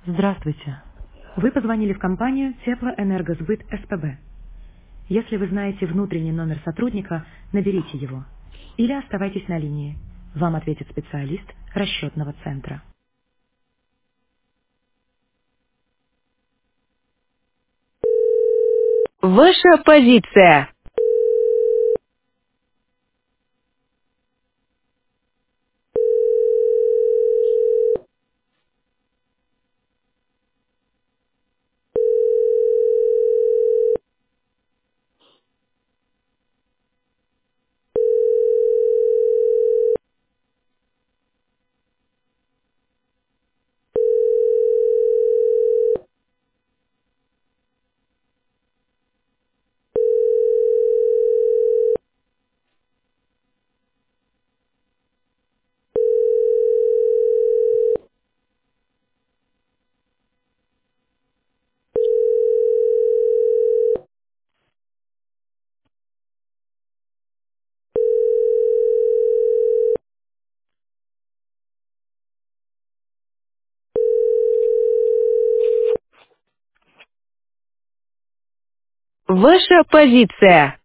Здравствуйте. Вы позвонили в компанию Теплоэнергосбыт СПБ. Если вы знаете внутренний номер сотрудника, наберите его. Или оставайтесь на линии. Вам ответит специалист расчетного центра. Ваша позиция. Ваша позиция.